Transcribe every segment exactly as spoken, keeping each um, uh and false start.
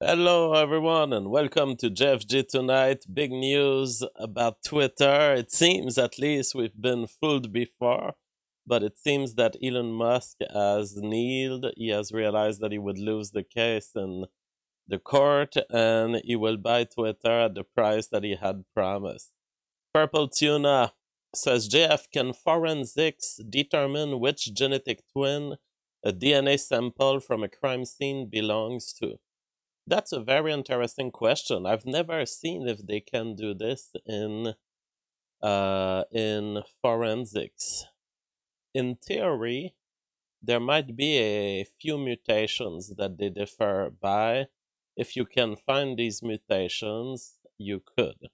Hello, everyone, and welcome to J F G Tonight. Big news about Twitter. It seems, at least, we've been fooled before, but it seems that Elon Musk has kneeled. He has realized that he would lose the case in the court, and he will buy Twitter at the price that he had promised. Purple Tuna says J F, can forensics determine which genetic twin a D N A sample from a crime scene belongs to? That's a very interesting question. I've never seen if they can do this in uh, in forensics. In theory, there might be a few mutations that they differ by. If you can find these mutations, you could.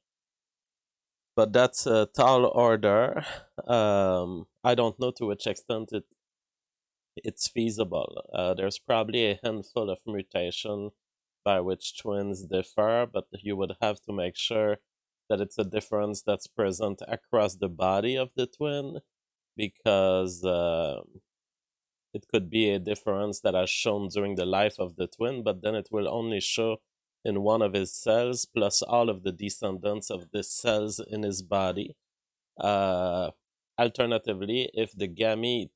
But that's a tall order. Um, I don't know to which extent it it's feasible. Uh, there's probably a handful of mutation by which twins differ, but you would have to make sure that it's a difference that's present across the body of the twin, because uh, it could be a difference that has shown during the life of the twin, but then it will only show in one of his cells, plus all of the descendants of the cells in his body. Uh, alternatively, if the gamete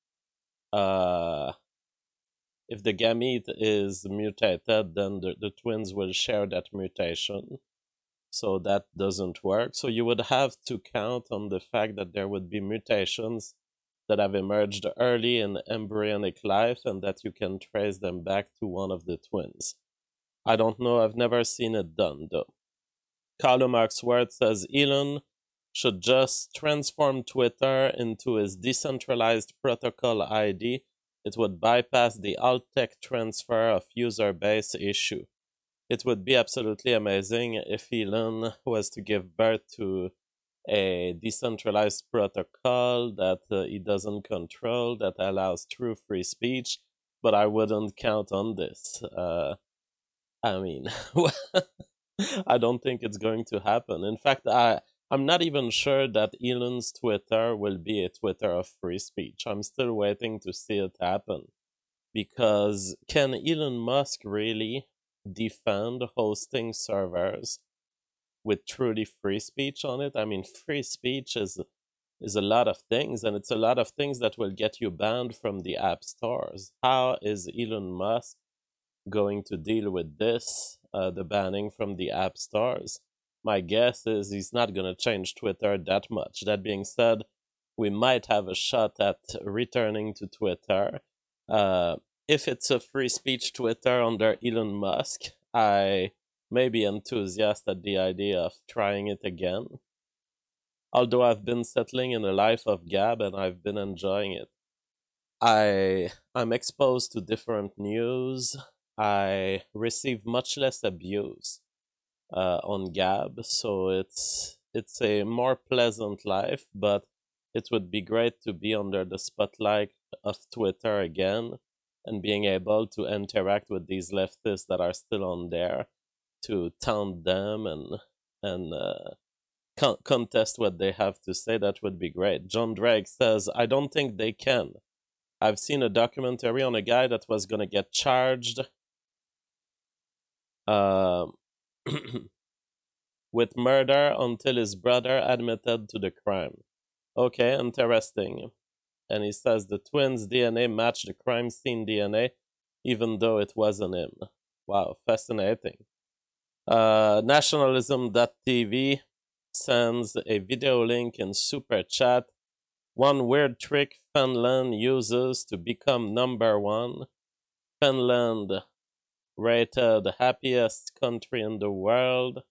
uh, if the gamete is mutated, then the, the twins will share that mutation. So that doesn't work. So you would have to count on the fact that there would be mutations that have emerged early in embryonic life and that you can trace them back to one of the twins. I don't know. I've never seen it done, though. Carlo Marxworth says Elon should just transform Twitter into his decentralized protocol I D. It would bypass the alt-tech transfer of user base issue. It would be absolutely amazing if Elon was to give birth to a decentralized protocol that uh, he doesn't control, that allows true free speech, but I wouldn't count on this. Uh, I mean, I don't think it's going to happen. In fact, I, I'm not even sure that Elon's Twitter will be a Twitter of free speech. I'm still waiting to see it happen. Because can Elon Musk really defend hosting servers with truly free speech on it? I mean, free speech is is a lot of things, and it's a lot of things that will get you banned from the app stores. How is Elon Musk going to deal with this, uh, the banning from the app stores? My guess is he's not going to change Twitter that much. That being said, we might have a shot at returning to Twitter. Uh, if it's a free speech Twitter under Elon Musk, I may be enthusiastic at the idea of trying it again. Although I've been settling in a life of Gab and I've been enjoying it. I I'm exposed to different news. I receive much less abuse uh, on Gab, so it's it's a more pleasant life. But it would be great to be under the spotlight of Twitter again and being able to interact with these leftists that are still on there, to taunt them and and uh, con- contest what they have to say. That would be great. John Drake says, I don't think they can. I've seen a documentary on a guy that was going to get charged uh, with murder until his brother admitted to the crime. Okay, interesting. And he says the twins' D N A matched the crime scene D N A, even though it wasn't him. Wow, fascinating. Uh, nationalism dot T V sends a video link in Super Chat. One weird trick Finland uses to become number one. Finland rated the happiest country in the world.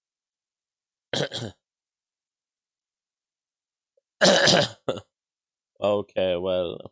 Okay, well,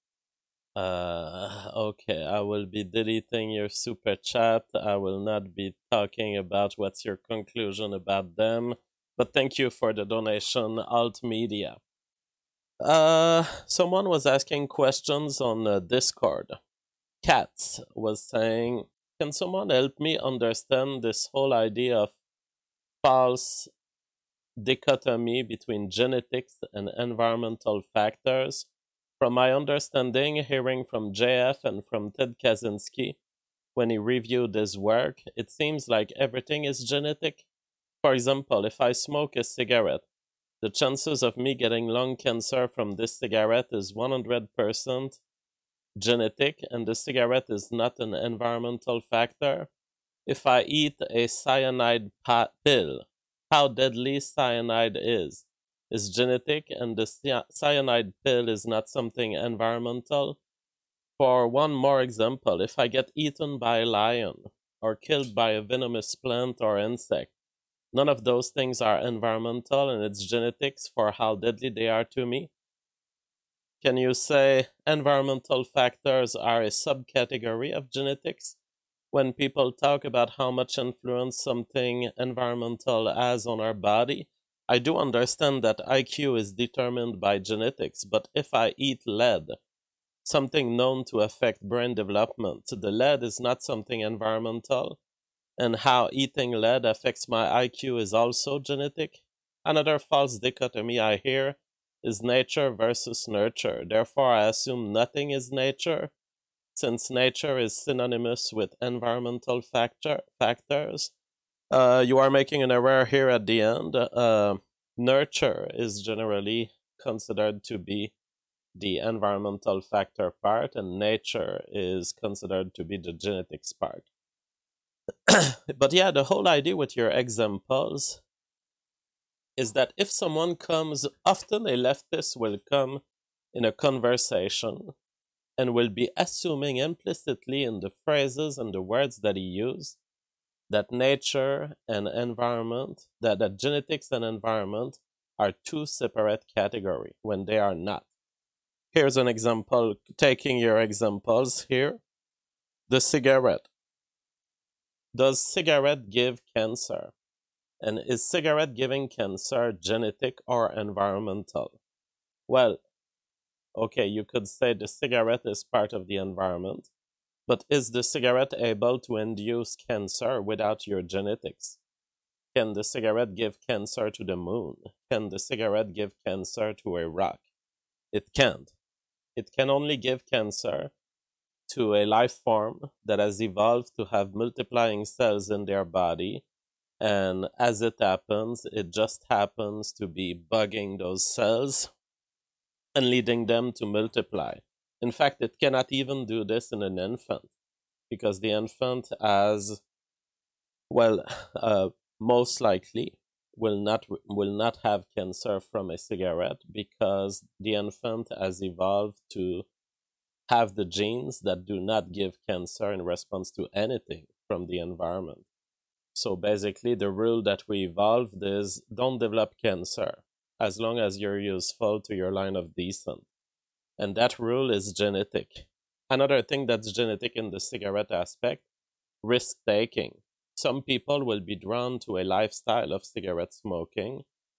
uh, okay, I will be deleting your super chat. I will not be talking about what's your conclusion about them. But thank you for the donation, Alt Media. Uh, someone was asking questions on uh, Discord. Katz was saying, can someone help me understand this whole idea of false dichotomy between genetics and environmental factors? From my understanding, hearing from J F and from Ted Kaczynski, when he reviewed his work, it seems like everything is genetic. For example, if I smoke a cigarette, the chances of me getting lung cancer from this cigarette is one hundred percent genetic, and the cigarette is not an environmental factor. If I eat a cyanide pill, how deadly cyanide is, is genetic, and the cyanide pill is not something environmental. For one more example, if I get eaten by a lion or killed by a venomous plant or insect, none of those things are environmental, and it's genetics for how deadly they are to me. Can you say environmental factors are a subcategory of genetics? When people talk about how much influence something environmental has on our body, I do understand that I Q is determined by genetics, but if I eat lead, something known to affect brain development, the lead is not something environmental, and how eating lead affects my I Q is also genetic. Another false dichotomy I hear is nature versus nurture. Therefore, I assume nothing is nature, since nature is synonymous with environmental factor factors. Uh, you are making an error here at the end. Uh, nurture is generally considered to be the environmental factor part, and nature is considered to be the genetics part. But yeah, the whole idea with your examples is that if someone comes, often a leftist will come in a conversation and will be assuming implicitly in the phrases and the words that he used that nature and environment, that, that genetics and environment are two separate categories when they are not. Here's an example, taking your examples here. The cigarette. Does cigarette give cancer? And is cigarette giving cancer genetic or environmental? Well, okay, you could say the cigarette is part of the environment, but is the cigarette able to induce cancer without your genetics? Can the cigarette give cancer to the moon? Can the cigarette give cancer to a rock? It can't. It can only give cancer to a life form that has evolved to have multiplying cells in their body, and as it happens, it just happens to be bugging those cells and leading them to multiply. In fact, it cannot even do this in an infant, because the infant has, well, uh, most likely will not will not have cancer from a cigarette, because the infant has evolved to have the genes that do not give cancer in response to anything from the environment. So basically, the rule that we evolved is don't develop cancer as long as you're useful to your line of descent. And that rule is genetic. Another thing that's genetic in the cigarette aspect, risk-taking. Some people will be drawn to a lifestyle of cigarette smoking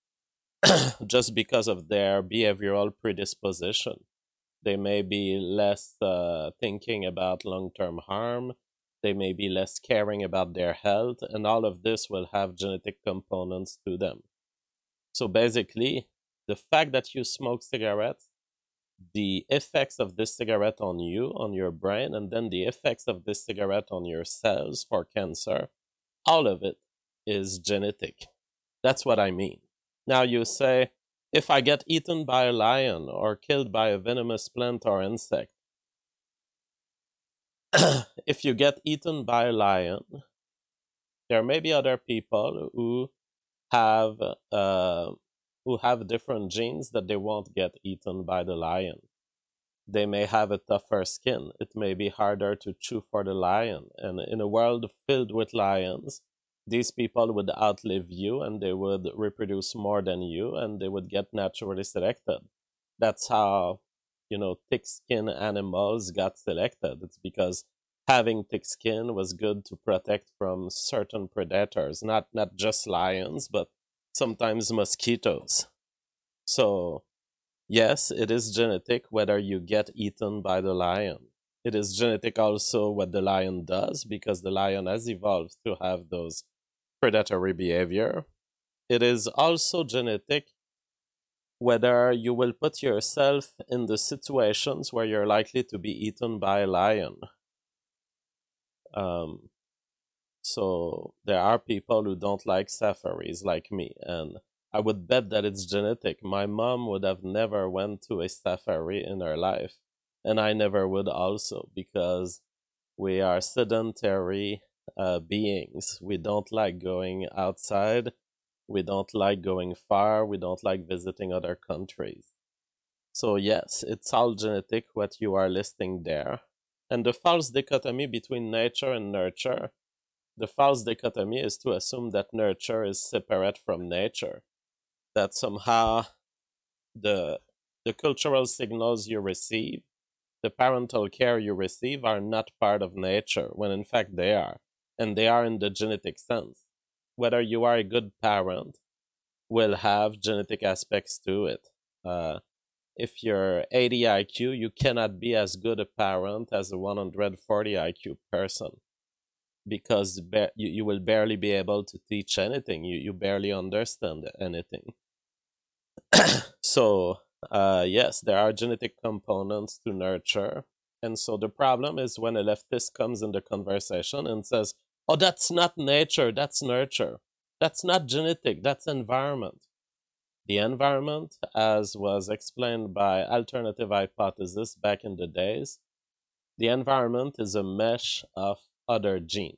just because of their behavioral predisposition. They may be less uh, thinking about long-term harm. They may be less caring about their health, and all of this will have genetic components to them. So basically, the fact that you smoke cigarettes, the effects of this cigarette on you, on your brain, and then the effects of this cigarette on your cells for cancer, all of it is genetic. That's what I mean. Now you say, if I get eaten by a lion or killed by a venomous plant or insect, if you get eaten by a lion, there may be other people who have uh, who have different genes that they won't get eaten by the lion. They may have a tougher skin. It may be harder to chew for the lion. And in a world filled with lions, these people would outlive you, and they would reproduce more than you, and they would get naturally selected. That's how, you know, thick-skinned animals got selected. It's because having thick skin was good to protect from certain predators, not not just lions, but sometimes mosquitoes. So yes, it is genetic whether you get eaten by the lion. It is genetic also what the lion does, because the lion has evolved to have those predatory behavior. It is also genetic whether you will put yourself in the situations where you're likely to be eaten by a lion. Um, so there are people who don't like safaris like me, and I would bet that it's genetic. My mom would have never went to a safari in her life, and I never would also, because we are sedentary uh, beings. We don't like going outside. We don't like going far. We don't like visiting other countries. So yes, it's all genetic what you are listing there. And the false dichotomy between nature and nurture, the false dichotomy is to assume that nurture is separate from nature, that somehow the the cultural signals you receive, the parental care you receive are not part of nature, when in fact they are. And they are in the genetic sense. Whether you are a good parent will have genetic aspects to it. Uh, if you're eighty I Q, you cannot be as good a parent as a one hundred forty I Q person, because ba- you, you will barely be able to teach anything. You, you barely understand anything. So, uh, yes, there are genetic components to nurture. And so the problem is when a leftist comes in the conversation and says, oh, that's not nature, that's nurture. That's not genetic, that's environment. The environment, as was explained by alternative hypothesis back in the days, the environment is a mesh of other genes.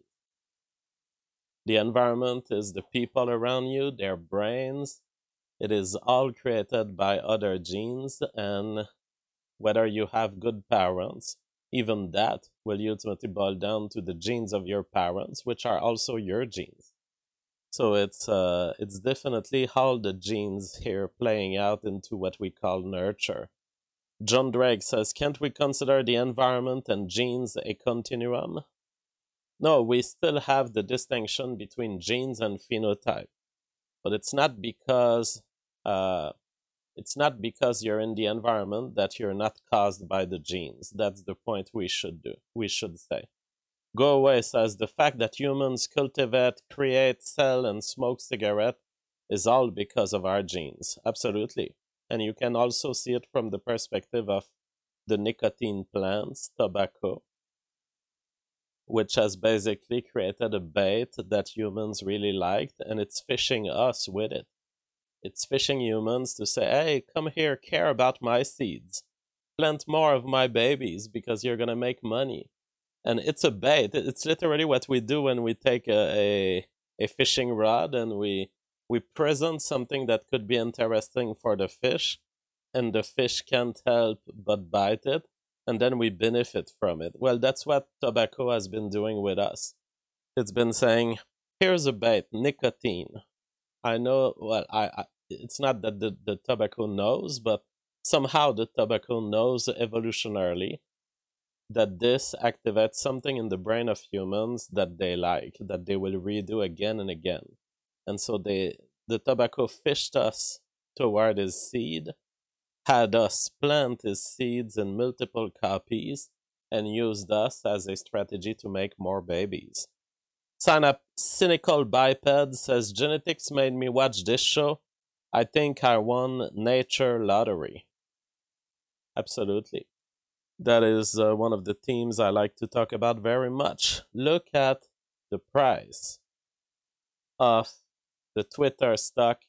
The environment is the people around you, their brains. It is all created by other genes, and whether you have good parents, even that will ultimately boil down to the genes of your parents, which are also your genes. So it's uh, it's definitely all the genes here playing out into what we call nurture. John Drake says, can't we consider the environment and genes a continuum? No, we still have the distinction between genes and phenotype, but it's not because uh, it's not because you're in the environment that you're not caused by the genes. That's the point we should do. We should say. Go Away says the fact that humans cultivate, create, sell, and smoke cigarettes is all because of our genes. Absolutely. And you can also see it from the perspective of the nicotine plants, tobacco, which has basically created a bait that humans really liked, and it's fishing us with it. It's fishing humans to say, hey, come here, care about my seeds. Plant more of my babies because you're going to make money. And it's a bait. It's literally what we do when we take a, a, a fishing rod and we, we present something that could be interesting for the fish, and the fish can't help but bite it, and then we benefit from it. Well, that's what tobacco has been doing with us. It's been saying, here's a bait, nicotine. I know, well, I, I it's not that the, the tobacco knows, but somehow the tobacco knows evolutionarily that this activates something in the brain of humans that they like, that they will redo again and again. And so they the tobacco fished us toward his seed, had us plant his seeds in multiple copies, and used us as a strategy to make more babies. Sign up Cynical Biped says, genetics made me watch this show. I think I won nature lottery. Absolutely. That is uh, one of the themes I like to talk about very much. Look at the price of the Twitter stock.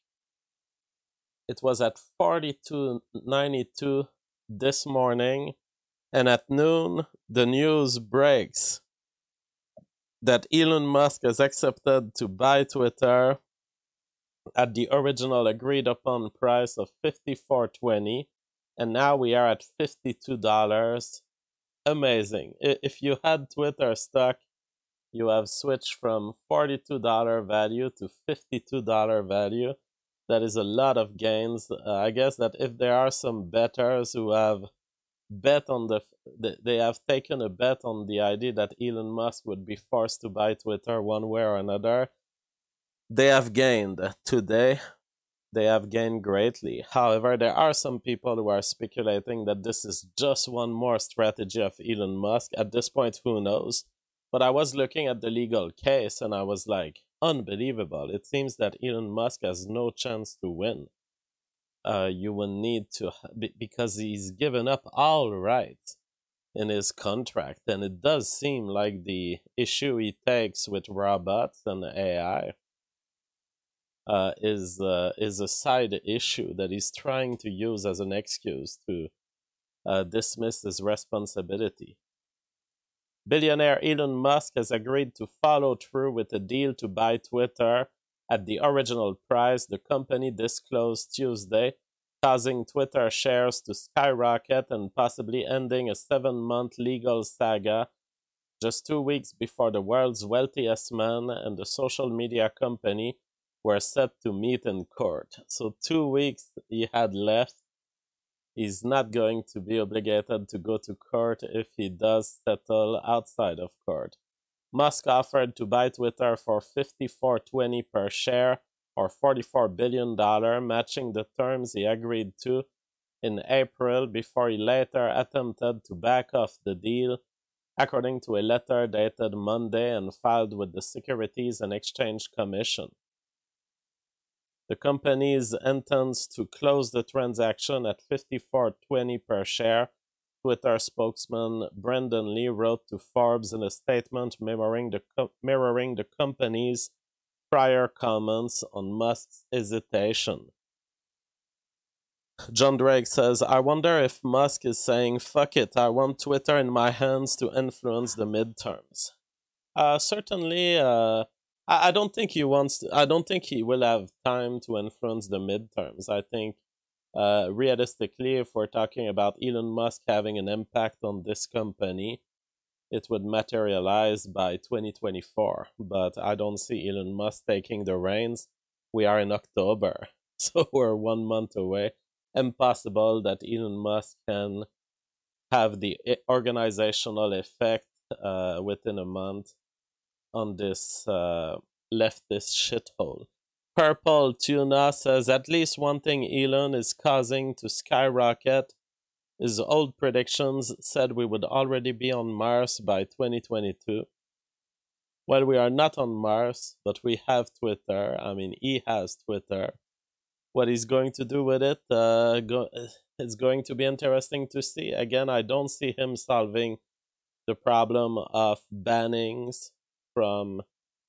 It was at forty-two ninety-two this morning, and at noon the news breaks that Elon Musk has accepted to buy Twitter at the original agreed upon price of fifty-four twenty, and now we are at fifty-two dollars. Amazing. If you had Twitter stock, you have switched from forty-two dollars value to fifty-two dollars value. That is a lot of gains. Uh, I guess that if there are some bettors who have bet on the, they have taken a bet on the idea that Elon Musk would be forced to buy Twitter one way or another, they have gained today. They have gained greatly. However, there are some people who are speculating that this is just one more strategy of Elon Musk. At this point, who knows? But I was looking at the legal case and I was like, unbelievable. It seems that Elon Musk has no chance to win. Uh, you will need to, because he's given up all rights. in his contract, and it does seem like the issue he takes with robots and A I uh, is uh, is a side issue that he's trying to use as an excuse to uh, dismiss his responsibility. Billionaire Elon Musk has agreed to follow through with a deal to buy Twitter at the original price the company disclosed Tuesday, causing Twitter shares to skyrocket and possibly ending a seven-month legal saga just two weeks before the world's wealthiest man and the social media company were set to meet in court. So two weeks he had left. He's not going to be obligated to go to court if he does settle outside of court. Musk offered to buy Twitter for fifty-four twenty per share, or forty-four billion dollars, matching the terms he agreed to in April before he later attempted to back off the deal, according to a letter dated Monday and filed with the Securities and Exchange Commission. The company's intends to close the transaction at fifty-four twenty per share, Twitter spokesman Brendan Lee wrote to Forbes in a statement mirroring the, co- mirroring the company's prior comments on Musk's hesitation. John Drake says, I wonder if Musk is saying, fuck it, I want Twitter in my hands to influence the midterms. Uh, certainly, uh, I, I don't think he wants to, I don't think he will have time to influence the midterms. I think, uh, realistically, if we're talking about Elon Musk having an impact on this company, it would materialize by twenty twenty-four. But I don't see Elon Musk taking the reins. We are in October, so we're one month away. Impossible that Elon Musk can have the organizational effect uh, within a month on this uh, leftist shithole. Purple Tuna says at least one thing Elon is causing to skyrocket. His old predictions said we would already be on Mars by twenty twenty-two. Well, we are not on Mars, but we have Twitter. I mean, he has Twitter. What he's going to do with it, uh, go, it's going to be interesting to see. Again, I don't see him solving the problem of bannings from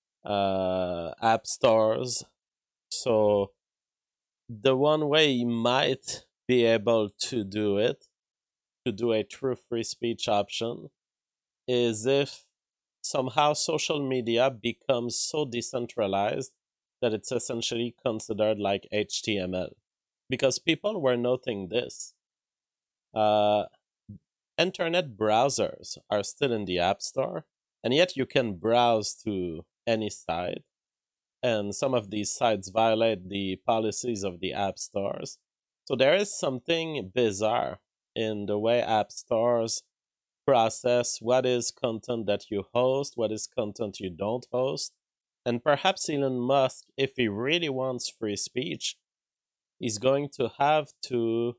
uh, app stores. So the one way he might be able to do it, to do a true free speech option, is if somehow social media becomes so decentralized that it's essentially considered like H T M L. Because people were noting this. Uh, internet browsers are still in the App Store, and yet you can browse to any site. And some of these sites violate the policies of the app stores. So there is something bizarre in the way app stores process what is content that you host, what is content you don't host. And perhaps Elon Musk, if he really wants free speech, is going to have to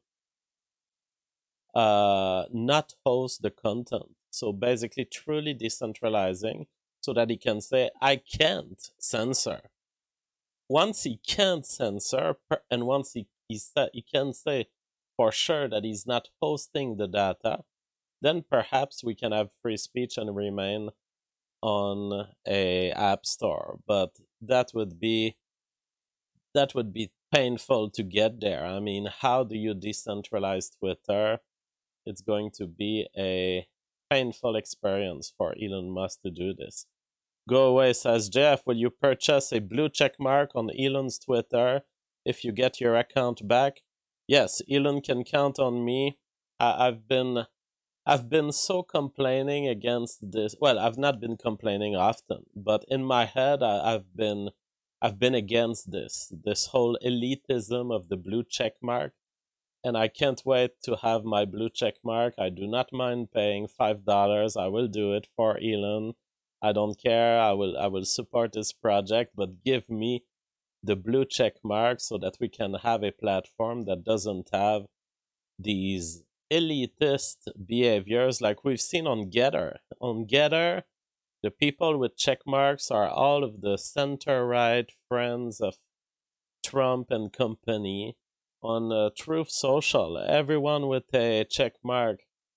uh, not host the content. So basically truly decentralizing so that he can say, I can't censor. Once he can't censor, and once he, he, he can say for sure that he's not hosting the data, then perhaps we can have free speech and remain on a app store. But that would be that would be painful to get there. I mean, how do you decentralize Twitter? It's going to be a painful experience for Elon Musk to do this. Go Away says, Jeff, will you purchase a blue check mark on Elon's Twitter if you get your account back? Yes, Elon can count on me. I- I've been I've been so complaining against this. Well, I've not been complaining often, but in my head, I, I've been I've been against this this whole elitism of the blue check mark, and I can't wait to have my blue check mark. I do not mind paying five dollars. I will do it for Elon. I don't care. I will I will support this project, but give me the blue check mark so that we can have a platform that doesn't have these elitist behaviors like we've seen on Getter. On Getter, the people with check marks are all of the center-right friends of Trump and company. On uh, Truth Social, everyone with a check mark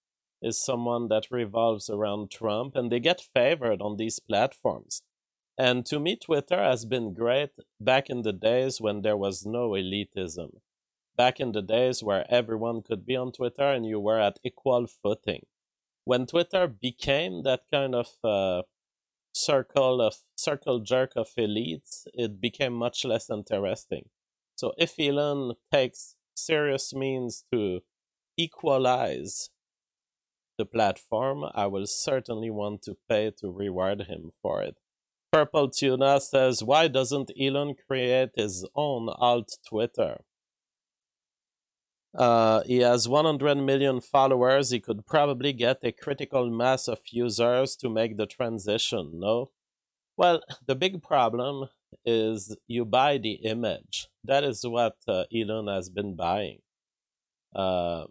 is someone that revolves around Trump, and they get favored on these platforms. And to me, Twitter has been great back in the days when there was no elitism. Back in the days where everyone could be on Twitter and you were at equal footing. When Twitter became that kind of uh, circle of circle jerk of elites, it became much less interesting. So if Elon takes serious means to equalize the platform, I will certainly want to pay to reward him for it. Purple Tuna says, why doesn't Elon create his own alt Twitter? Uh, he has one hundred million followers. He could probably get a critical mass of users to make the transition, no? Well, the big problem is you buy the image. That is what uh, Elon has been buying. Uh,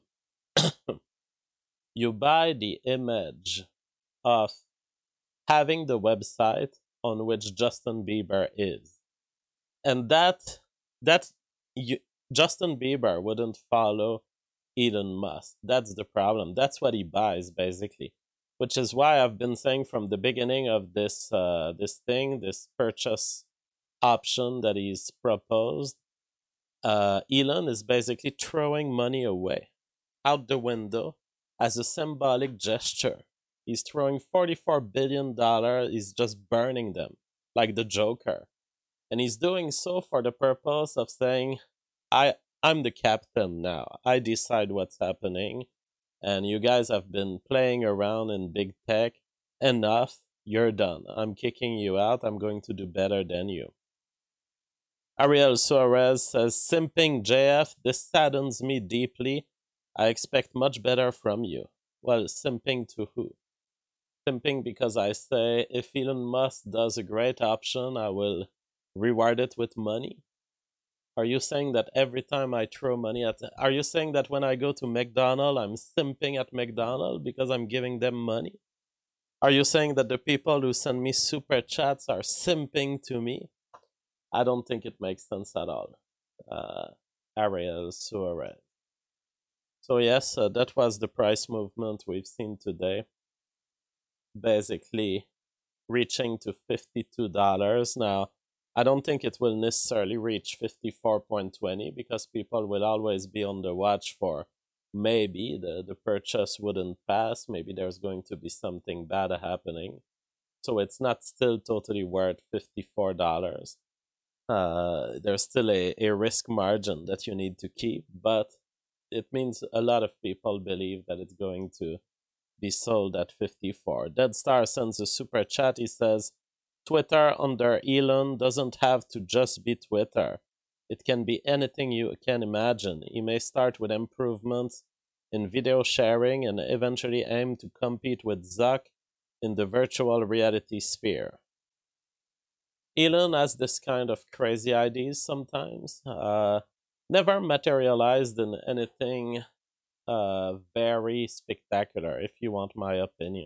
you buy the image of having the website on which Justin Bieber is. And that, that you, Justin Bieber wouldn't follow Elon Musk. That's the problem. That's what he buys, basically. Which is why I've been saying from the beginning of this uh, this thing, this purchase option that he's proposed, uh, Elon is basically throwing money away, out the window, as a symbolic gesture. He's throwing forty-four billion dollars, he's just burning them, like the Joker. And he's doing so for the purpose of saying, I, I'm the captain now. I decide what's happening. And you guys have been playing around in big tech. Enough. You're done. I'm kicking you out. I'm going to do better than you. Ariel Suarez says, simping J F, this saddens me deeply. I expect much better from you. Well, simping to who? Simping because I say, if Elon Musk does a great option, I will reward it with money? Are you saying that every time I throw money at... Are you saying that when I go to McDonald's, I'm simping at McDonald's because I'm giving them money? Are you saying that the people who send me super chats are simping to me? I don't think it makes sense at all. Uh, Ariel Suarez. So yes, uh, that was the price movement we've seen today. Basically reaching to fifty-two dollars. Now, I don't think it will necessarily reach fifty-four point two zero because people will always be on the watch for maybe the, the purchase wouldn't pass. Maybe there's going to be something bad happening. So it's not still totally worth fifty-four dollars. Uh, there's still a, a risk margin that you need to keep, but it means a lot of people believe that it's going to be sold at fifty-four. Dead Star sends a super chat. He says, Twitter under Elon doesn't have to just be Twitter. It can be anything you can imagine. He may start with improvements in video sharing and eventually aim to compete with Zuck in the virtual reality sphere. Elon has this kind of crazy ideas sometimes. Uh, never materialized in anything uh, very spectacular, if you want my opinion.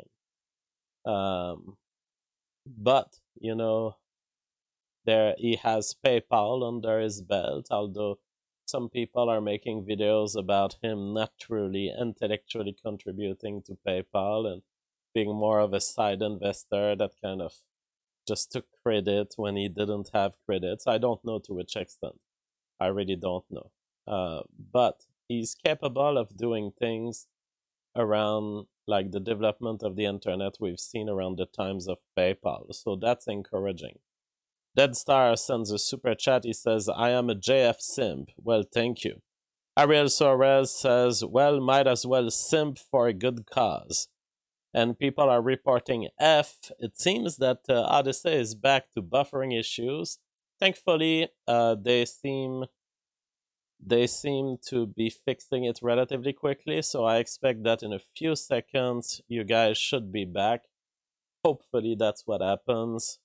Um, but, you know, there he has PayPal under his belt, although some people are making videos about him not truly intellectually contributing to PayPal and being more of a side investor that kind of just took credit when he didn't have credits. I don't know to which extent. I really don't know. Uh, but he's capable of doing things around like the development of the internet we've seen around the times of PayPal. So that's encouraging. Dead Star sends a super chat. He says, I am a J F simp. Well, thank you. Ariel Suarez says, well, might as well simp for a good cause. And people are reporting F. It seems that uh, Odyssey is back to buffering issues. Thankfully, uh, they seem they seem to be fixing it relatively quickly, so I expect that in a few seconds you guys should be back. Hopefully that's what happens.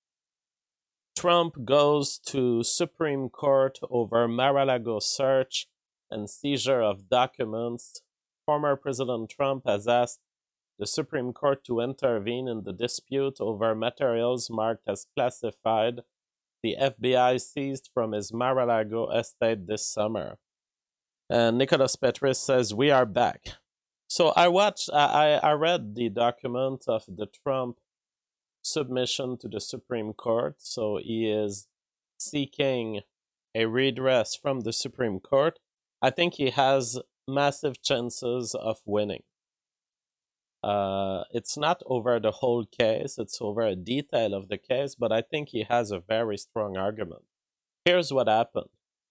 Trump goes to Supreme Court over Mar-a-Lago search and seizure of documents. Former President Trump has asked the Supreme Court to intervene in the dispute over materials marked as classified the F B I seized from his Mar-a-Lago estate this summer. And Nicholas Petris says, we are back. So I watched, I, I read the document of the Trump submission to the Supreme Court. So he is seeking a redress from the Supreme Court. I think he has massive chances of winning. Uh, it's not over the whole case, it's over a detail of the case, but I think he has a very strong argument. Here's what happened.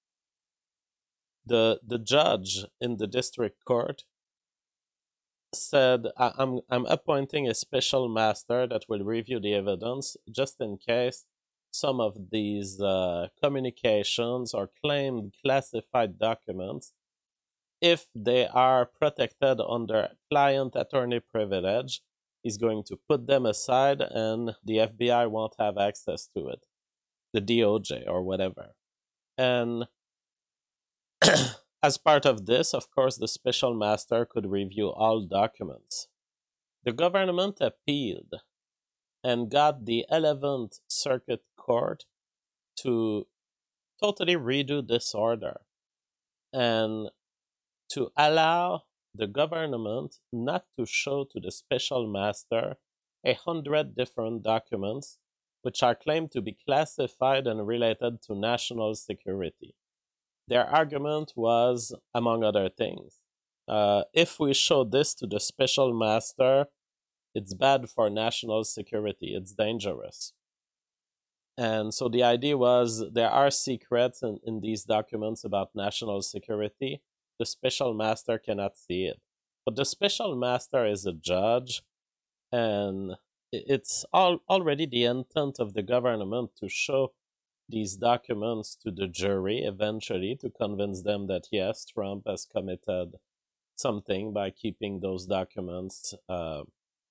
The, the judge in the district court said, I- I'm, I'm appointing a special master that will review the evidence just in case some of these uh, communications or claimed classified documents, if they are protected under client attorney privilege, is going to put them aside and the F B I won't have access to it, the D O J or whatever. And as part of this, of course, the special master could review all documents. The government appealed and got the eleventh Circuit Court to totally redo this order and to allow the government not to show to the special master a hundred different documents which are claimed to be classified and related to national security. Their argument was, among other things, uh, if we show this to the special master, it's bad for national security, it's dangerous. And so the idea was there are secrets in, in these documents about national security. The special master cannot see it. But the special master is a judge, and it's all, already the intent of the government to show these documents to the jury eventually to convince them that, yes, Trump has committed something by keeping those documents uh,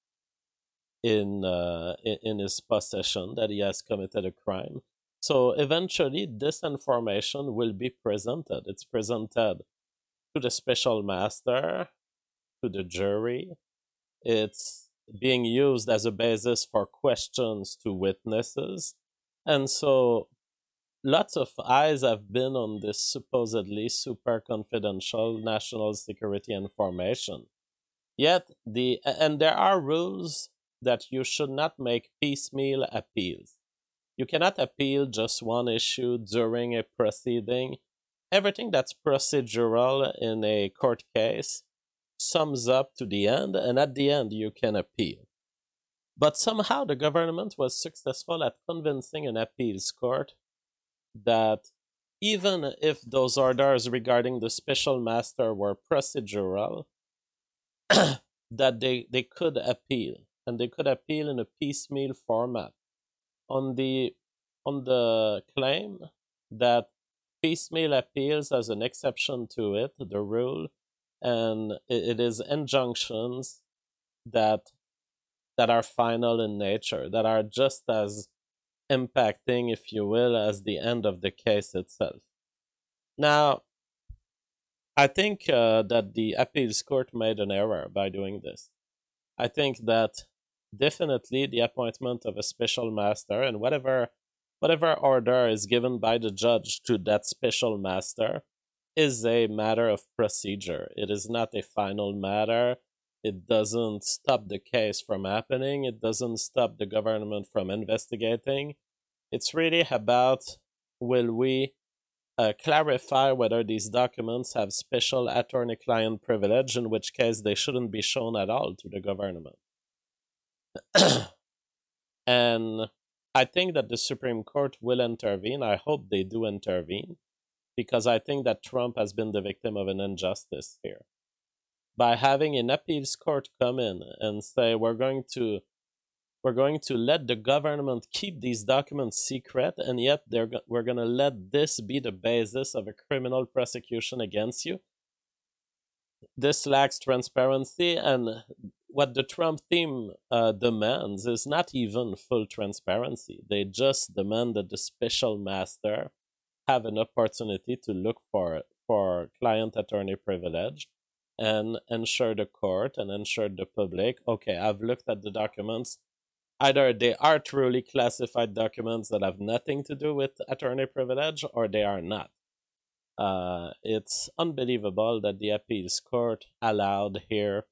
in, uh, in his possession, that he has committed a crime. So eventually, this information will be presented. It's presented to the special master, to the jury. It's being used as a basis for questions to witnesses. And so lots of eyes have been on this supposedly super confidential national security information. Yet, the and there are rules that you should not make piecemeal appeals. You cannot appeal just one issue during a proceeding. Everything that's procedural in a court case sums up to the end, and at the end you can appeal. But somehow the government was successful at convincing an appeals court that even if those orders regarding the special master were procedural, that they, they could appeal, and they could appeal in a piecemeal format. On the on the claim that piecemeal appeals as an exception to it, the rule, and it is injunctions that that are final in nature, that are just as impacting, if you will, as the end of the case itself. Now, I think uh, that the appeals court made an error by doing this. I think that definitely the appointment of a special master and whatever whatever order is given by the judge to that special master is a matter of procedure. It is not a final matter. It doesn't stop the case from happening. It doesn't stop the government from investigating. It's really about, will we uh, clarify whether these documents have special attorney-client privilege, in which case they shouldn't be shown at all to the government. And I think that the Supreme Court will intervene. I hope they do intervene, because I think that Trump has been the victim of an injustice here. By having an appeals court come in and say, we're going to we're going to let the government keep these documents secret, and yet they're we're going to let this be the basis of a criminal prosecution against you. This lacks transparency, and what the Trump team uh, demands is not even full transparency. They just demand that the special master have an opportunity to look for for client attorney privilege and ensure the court and ensure the public, okay, I've looked at the documents. Either they are truly classified documents that have nothing to do with attorney privilege, or they are not. Uh, it's unbelievable that the appeals court allowed here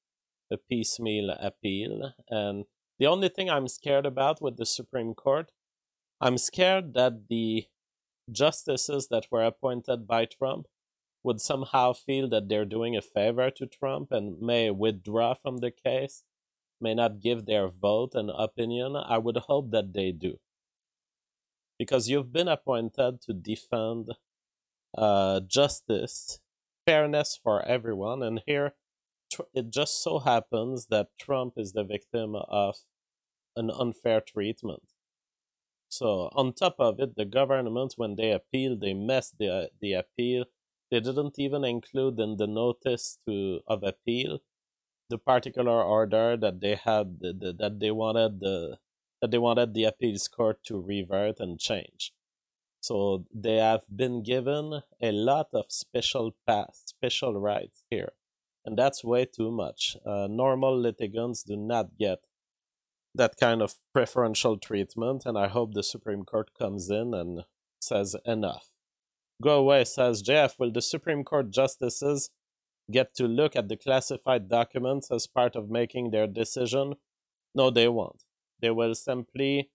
a piecemeal appeal. And the only thing I'm scared about with the Supreme Court, I'm scared that the justices that were appointed by Trump would somehow feel that they're doing a favor to Trump and may withdraw from the case, may not give their vote and opinion. I would hope that they do. Because you've been appointed to defend uh, justice, fairness for everyone, and here it just so happens that Trump is the victim of an unfair treatment. So on top of it, the government, when they appeal, they messed the the appeal. They didn't even include in the notice to of appeal the particular order that they had the, the, that they wanted the that they wanted the appeals court to revert and change. So they have been given a lot of special pass, special rights here, and that's way too much. Uh, normal litigants do not get that kind of preferential treatment, and I hope the Supreme Court comes in and says enough. Go away, says Jeff. Will the Supreme Court justices get to look at the classified documents as part of making their decision? No, they won't. They will simply...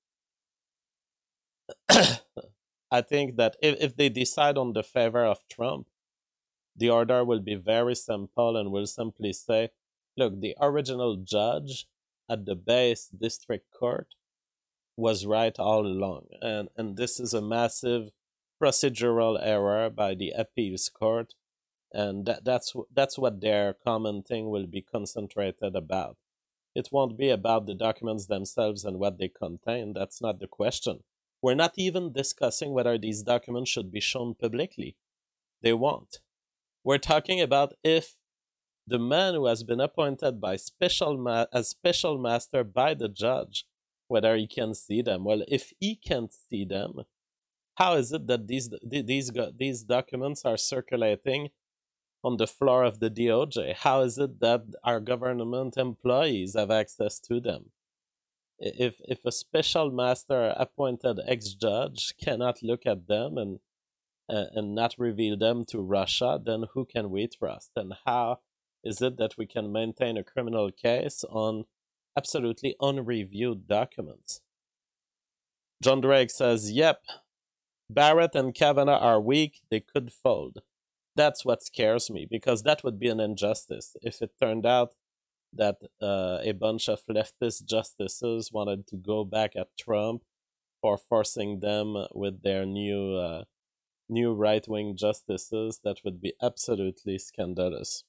I think that if, if they decide on the favor of Trump, the order will be very simple and will simply say, look, the original judge at the base district court was right all along. And, and this is a massive procedural error by the appeals court. And that, that's, that's what their commenting will be concentrated about. It won't be about the documents themselves and what they contain. That's not the question. We're not even discussing whether these documents should be shown publicly. They won't. We're talking about if the man who has been appointed by special ma- as special master by the judge, whether he can see them. Well, if he can't see them, how is it that these these these documents are circulating on the floor of the D O J? How is it that our government employees have access to them? If if a special master appointed ex-judge cannot look at them and uh, and not reveal them to Russia, then who can we trust? And how is it that we can maintain a criminal case on absolutely unreviewed documents? John Drake says, yep, Barrett and Kavanaugh are weak, they could fold. That's what scares me, because that would be an injustice if it turned out that uh, a bunch of leftist justices wanted to go back at Trump for forcing them with their new uh, new right-wing justices. That would be absolutely scandalous.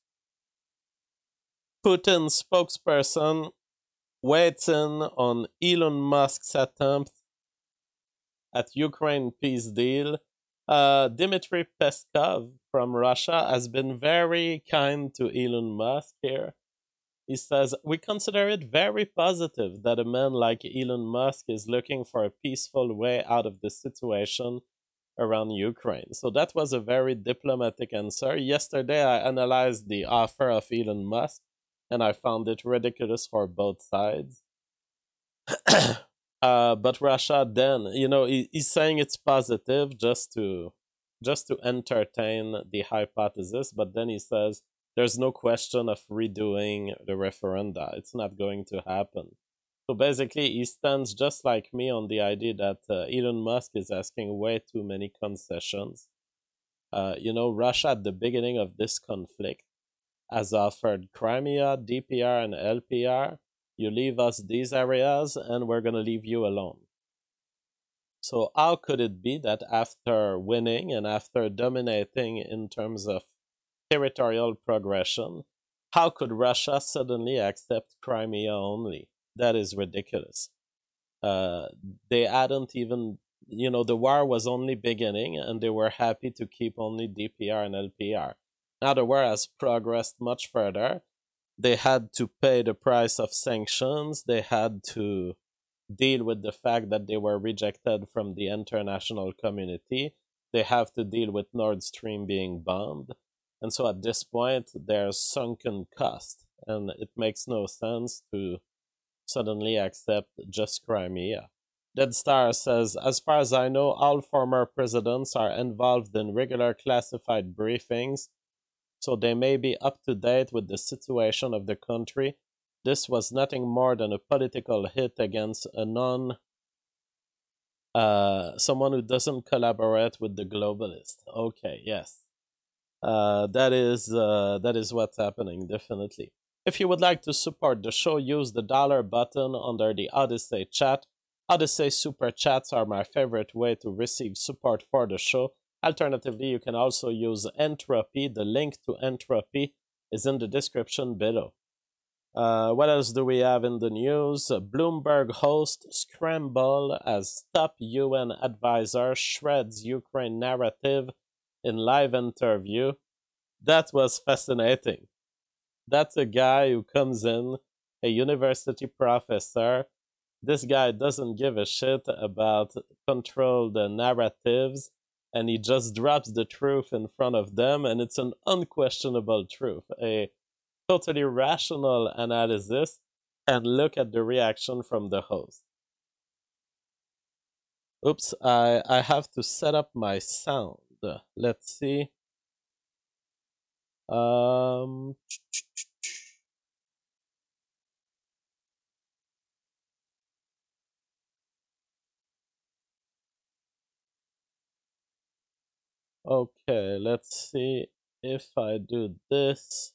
Putin's spokesperson weighs in on Elon Musk's attempt at Ukraine peace deal. Uh, Dmitry Peskov from Russia has been very kind to Elon Musk here. He says, we consider it very positive that a man like Elon Musk is looking for a peaceful way out of the situation around Ukraine. So that was a very diplomatic answer. Yesterday, I analyzed the offer of Elon Musk, and I found it ridiculous for both sides. uh, but Russia then, you know, he, he's saying it's positive just to just to entertain the hypothesis, but then he says, there's no question of redoing the referenda. It's not going to happen. So basically, he stands just like me on the idea that uh, Elon Musk is asking way too many concessions. Uh, you know, Russia at the beginning of this conflict has offered Crimea, D P R, and L P R. You leave us these areas, and we're going to leave you alone. So how could it be that after winning and after dominating in terms of territorial progression, how could Russia suddenly accept Crimea only? That is ridiculous. Uh, they hadn't even, you know, the war was only beginning and they were happy to keep only D P R and L P R. Now the war has progressed much further. They had to pay the price of sanctions. They had to deal with the fact that they were rejected from the international community. They have to deal with Nord Stream being bombed. And so at this point, there's sunken cost, and it makes no sense to suddenly accept just Crimea. Dead Star says, as far as I know, all former presidents are involved in regular classified briefings, so they may be up to date with the situation of the country this was nothing more than a political hit against a non, uh, someone who doesn't collaborate with the globalists. Okay, yes. Uh, that is uh, that is what's happening, definitely. If you would like to support the show, use the dollar button under the Odyssey chat. Odyssey super chats are my favorite way to receive support for the show. Alternatively, you can also use Entropy. The link to Entropy is in the description below. Uh, what else do we have in the news? Bloomberg host scramble as top U N advisor shreds Ukraine narrative in live interview. That was fascinating. That's a guy who comes in, a university professor. This guy doesn't give a shit about controlled narratives, and he just drops the truth in front of them, and it's an unquestionable truth, a totally rational analysis, and look at the reaction from the host. Oops, I, I have to set up my sound. Let's see. Um, okay, let's see if I do this.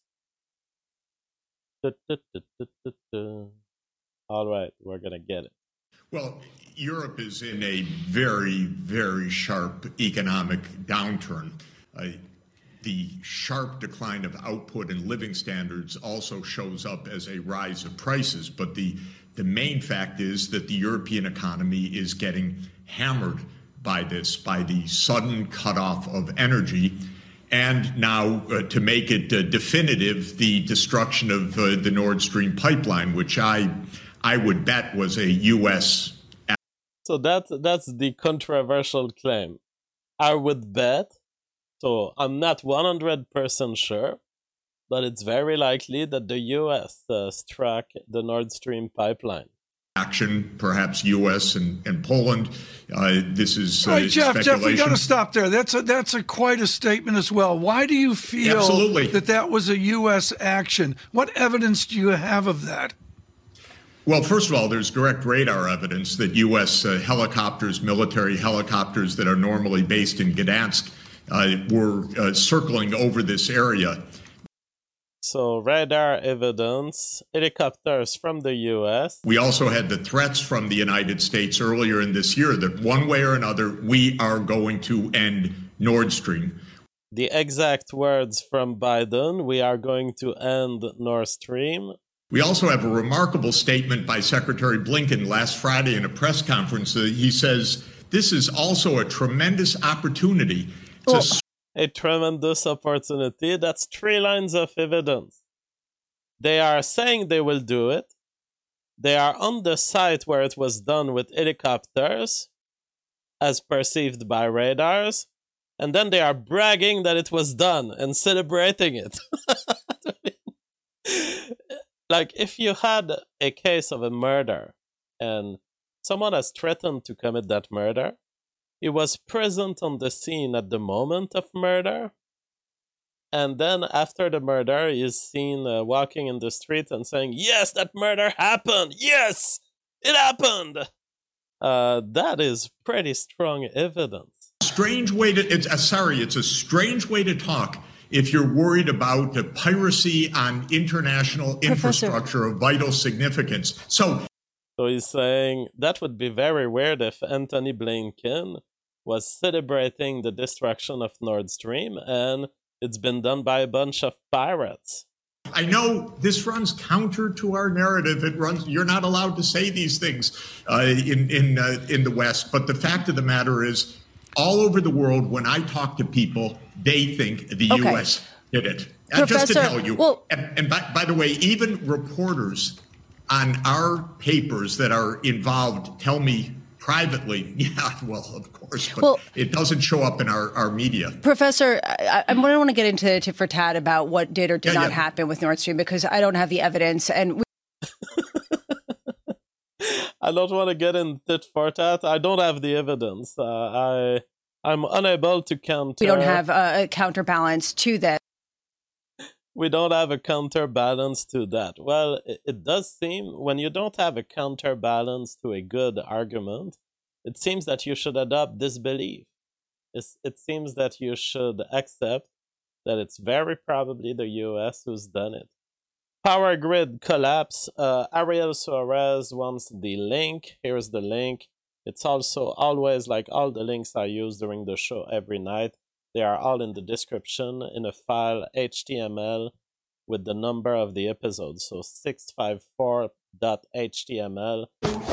All right, we're gonna get it. Well, Europe is in a very, very sharp economic downturn. Uh, the sharp decline of output and living standards also shows up as a rise of prices. But the, the main fact is that the European economy is getting hammered by this, by the sudden cutoff of energy. And now, uh, to make it uh, definitive, the destruction of uh, the Nord Stream pipeline, which I, I would bet was a U S. So that that's the controversial claim. I would bet. So I'm not one hundred percent sure, but it's very likely that the U S uh, struck the Nord Stream pipeline. Action, perhaps U S and, and Poland. Uh, this is uh, right, Jeff. speculation. Jeff, we got to stop there. That's a that's a quite a statement as well. Why do you feel Absolutely. that that was a U S action? What evidence do you have of that? Well, first of all, there's direct radar evidence that U S uh, helicopters, military helicopters that are normally based in Gdansk, uh, were uh, circling over this area. So radar evidence, helicopters from the U S. We also had the threats from the United States earlier in this year that one way or another, we are going to end Nord Stream. The exact words from Biden, we are going to end Nord Stream. We also have a remarkable statement by Secretary Blinken last Friday in a press conference. Uh, he says, this is also a tremendous opportunity to... Oh. A tremendous opportunity. That's three lines of evidence. They are saying they will do it. They are on the site where it was done with helicopters, as perceived by radars. And then they are bragging that it was done and celebrating it. Like, if you had a case of a murder and someone has threatened to commit that murder, he was present on the scene at the moment of murder, and then after the murder, he is seen uh, walking in the street and saying, yes, that murder happened! Yes! It happened! Uh, that is pretty strong evidence. Strange way to, it's, uh, sorry, it's a strange way to talk if you're worried about the piracy on international infrastructure of vital significance. So, so he's saying that would be very weird if Anthony Blinken was celebrating the destruction of Nord Stream and it's been done by a bunch of pirates. I know this runs counter to our narrative. It runs. You're not allowed to say these things uh, in in uh, in the West. But the fact of the matter is, all over the world, when I talk to people, they think the okay. U S did it. Uh, just to tell you, well, and, and by, by the way, even reporters on our papers that are involved tell me privately, yeah, well, of course, but well, it doesn't show up in our, our media. Professor, I, I don't want to get into tit for tat about what did or did yeah, not yeah. happen with Nord Stream because I don't have the evidence. And we- I don't want to get in tit for tat. I don't have the evidence. Uh, I, I'm unable to counter. We don't have a, a counterbalance to that. we don't have a counterbalance to that. Well, it, it does seem when you don't have a counterbalance to a good argument, it seems that you should adopt disbelief. It's, it seems that you should accept that it's very probably the U S who's done it. Power grid collapse. Uh, Ariel Suarez wants the link. Here's the link. It's also always like all the links I use during the show every night. They are all in the description in a file H T M L with the number of the episode. So six five four dot H T M L.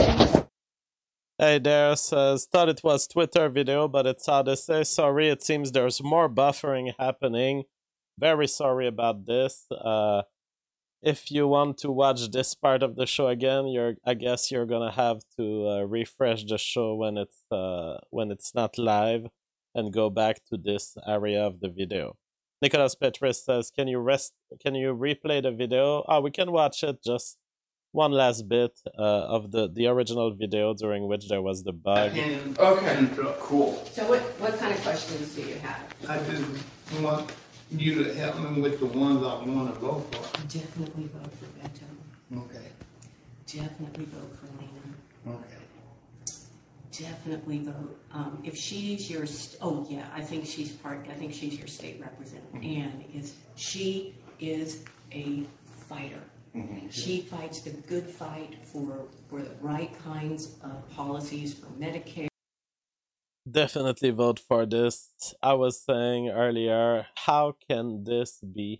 Hey there says, thought it was Twitter video, but it's Odyssey. Sorry, it seems there's more buffering happening. Very sorry about this. Uh, if you want to watch this part of the show again, you're I guess you're gonna have to uh, refresh the show when it's uh, when it's not live and go back to this area of the video. Nicholas Petris says, "Can you rest? Can you replay the video? Oh, we can watch it. Just one last bit uh, of the the original video during which there was the bug." Okay, cool. So what what kind of questions do you have? I just want you to help me with the ones I want to vote for. Definitely vote for Beto. Okay. Definitely vote for Lena. Okay. Definitely vote. Um, if she's your, st- oh yeah, I think she's part. I think she's your state representative. Mm-hmm. Ann is. She is a fighter. Mm-hmm. She fights the good fight for for the right kinds of policies for Medicare. Definitely vote for this. I was saying earlier, how can this be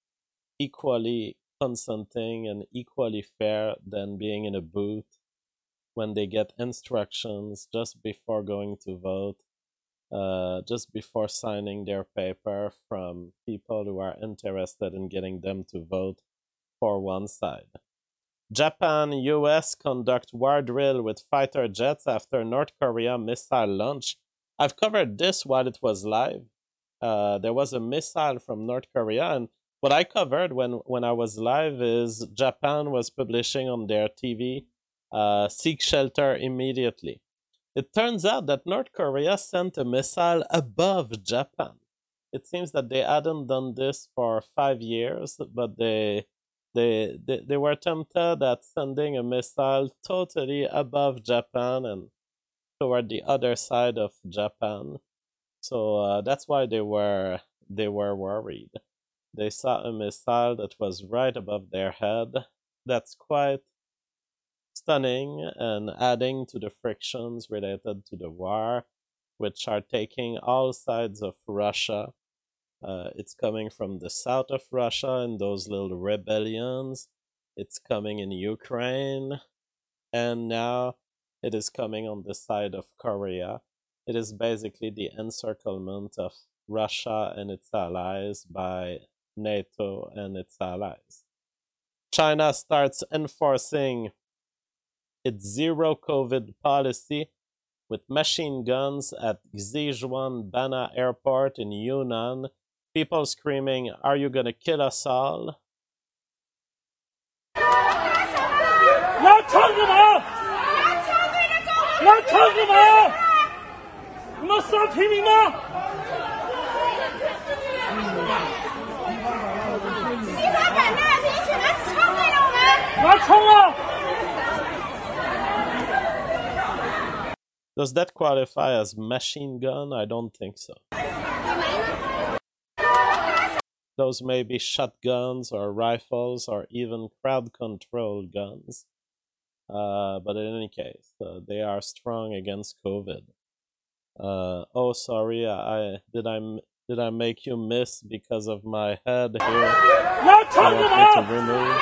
equally consenting and equally fair than being in a booth when they get instructions just before going to vote, uh, just before signing their paper from people who are interested in getting them to vote for one side. Japan, U S conduct war drill with fighter jets after North Korea missile launch. I've covered this while it was live. Uh, there was a missile from North Korea, and what I covered when, when I was live is Japan was publishing on their T V, uh, seek shelter immediately. It turns out that North Korea sent a missile above Japan. It seems that they hadn't done this for five years, but they... They, they they were tempted at sending a missile totally above Japan and toward the other side of Japan. So uh, that's why they were they were worried. They saw a missile that was right above their head. That's quite stunning and adding to the frictions related to the war, which are taking all sides of Russia. Uh, it's coming from the south of Russia in those little rebellions. It's coming in Ukraine. And now it is coming on the side of Korea. It is basically the encirclement of Russia and its allies by NATO and its allies. China starts enforcing its zero COVID policy with machine guns at Xijuan Bana Airport in Yunnan. People screaming, "Are you gonna kill us all?" Does that qualify as machine gun? I don't think so. Those may be shotguns or rifles or even crowd control guns. Uh, but in any case, uh, they are strong against COVID. Uh, oh, sorry, I did I did I make you miss because of my head here? You want me to remove?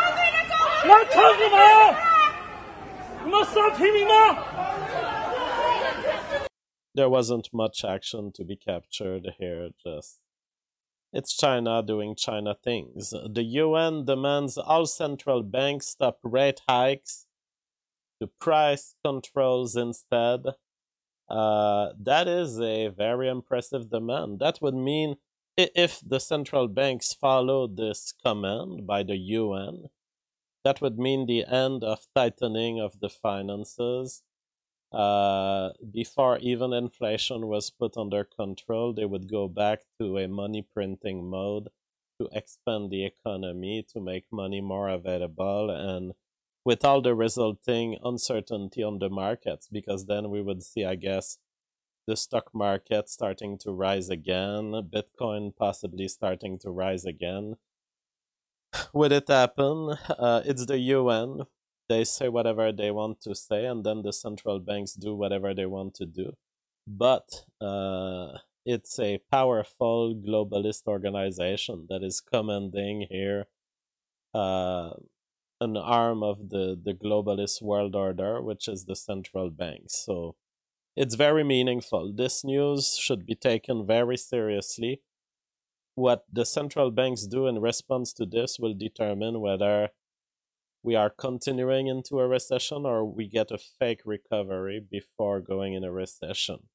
There wasn't much action to be captured here, just it's China doing China things. The U N demands all central banks stop rate hikes to price controls instead. Uh, that is a very impressive demand. That would mean if the central banks follow this command by the U N, that would mean the end of tightening of the finances. Uh, before even inflation was put under control, they would go back to a money printing mode. to expand the economy, to make money more available, and with all the resulting uncertainty on the markets, because then we would see, I guess, the stock market starting to rise again, Bitcoin possibly starting to rise again. Would it happen? Uh, it's the U N. They say whatever they want to say, and then the central banks do whatever they want to do. But uh, it's a powerful globalist organization that is commanding here uh, an arm of the, the globalist world order, which is the central banks. So it's very meaningful. This news should be taken very seriously. What the central banks do in response to this will determine whether we are continuing into a recession or we get a fake recovery before going in a recession.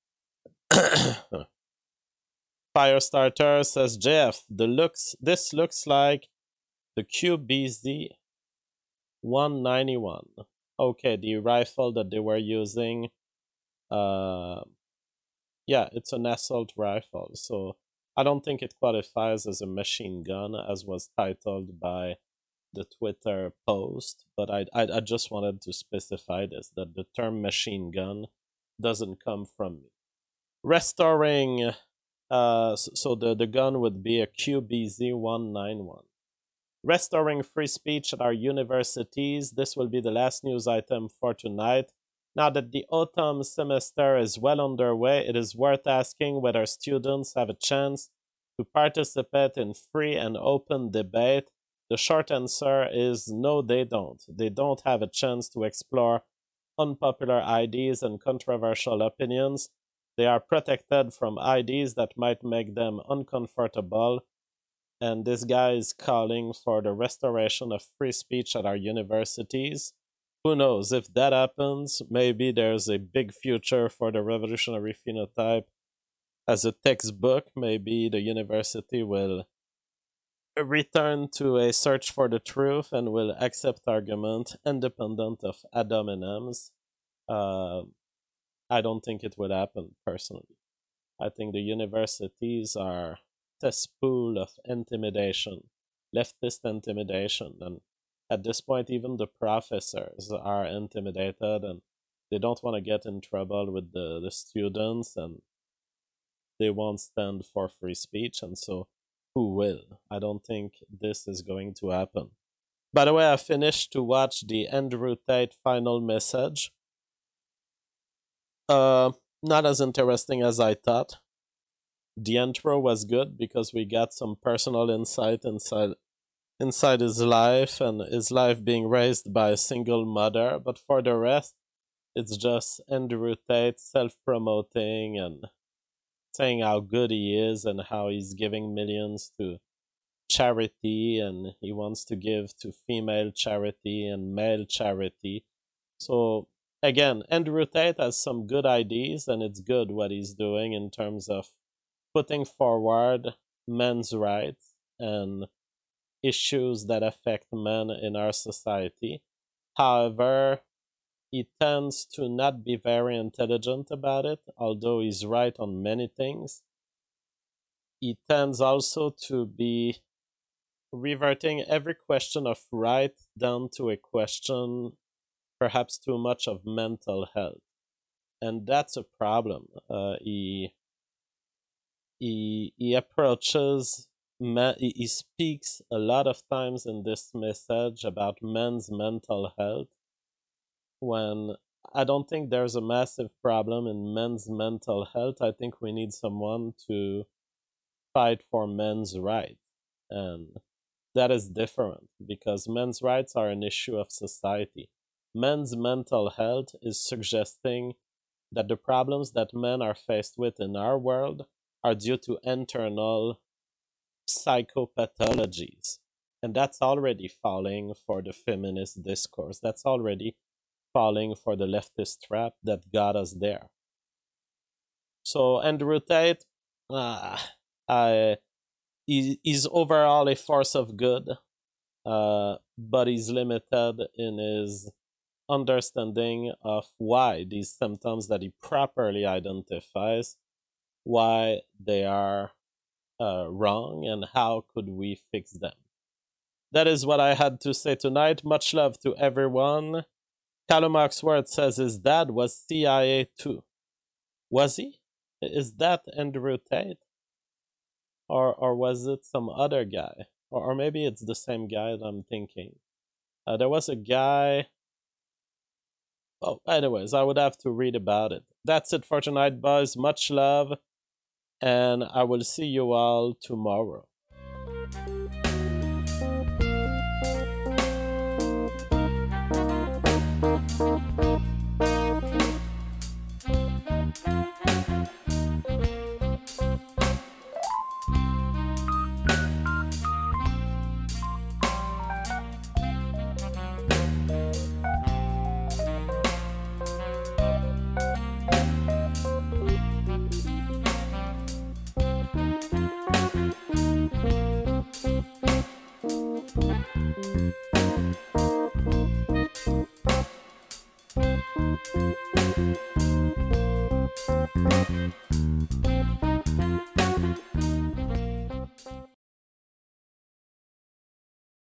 Firestarter says, Jeff, the looks this looks like the Q B Z one ninety-one. Okay, the rifle that they were using. Uh, yeah, it's an assault rifle. So I don't think it qualifies as a machine gun, as was titled by the Twitter post. But I, I, I just wanted to specify this, that the term machine gun doesn't come from me. Restoring, uh, so the, the gun would be a Q B Z one ninety-one. Restoring free speech at our universities. This will be the last news item for tonight. Now that the autumn semester is well underway, it is worth asking whether students have a chance to participate in free and open debate. The short answer is no, they don't. They don't have a chance to explore unpopular ideas and controversial opinions. They are protected from ideas that might make them uncomfortable. And this guy is calling for the restoration of free speech at our universities. Who knows, if that happens, maybe there's a big future for the revolutionary phenotype as a textbook. Maybe the university will return to a search for the truth and will accept argument independent of ad hominems. Uh, I don't think it will happen, personally. I think the universities are a cesspool of intimidation, leftist intimidation, and at this point, even the professors are intimidated and they don't want to get in trouble with the, the students, and they won't stand for free speech, and so who will? I don't think this is going to happen. By the way, I finished to watch the Andrew Tate final message. Uh, not as interesting as I thought. The intro was good because we got some personal insight inside inside his life and his life being raised by a single mother. But for the rest, it's just Andrew Tate self-promoting and saying how good he is and how he's giving millions to charity and he wants to give to female charity and male charity. So again, Andrew Tate has some good ideas, and it's good what he's doing in terms of putting forward men's rights and issues that affect men in our society. However, he tends to not be very intelligent about it, although he's right on many things. He tends also to be reverting every question of right down to a question perhaps too much of mental health. And that's a problem. Uh, he, he, he approaches, he, he speaks a lot of times in this message about men's mental health, when I don't think there's a massive problem in men's mental health. I think we need someone to fight for men's rights. And that is different, because men's rights are an issue of society. Men's mental health is suggesting that the problems that men are faced with in our world are due to internal psychopathologies. And that's already falling for the feminist discourse. That's already falling for the leftist trap that got us there. So Andrew Tate, uh, I, he, he's overall a force of good, uh, but he's limited in his understanding of why these symptoms that he properly identifies, why they are uh, wrong, and how could we fix them? That is what I had to say tonight. Much love to everyone. Callum Oxworth says his dad was C I A too. Was he? Is that Andrew Tate? Or or was it some other guy? Or, or maybe it's the same guy that I'm thinking. Uh, there was a guy... Oh, anyways, I would have to read about it. That's it for tonight, boys. Much love. And I will see you all tomorrow. Thank you.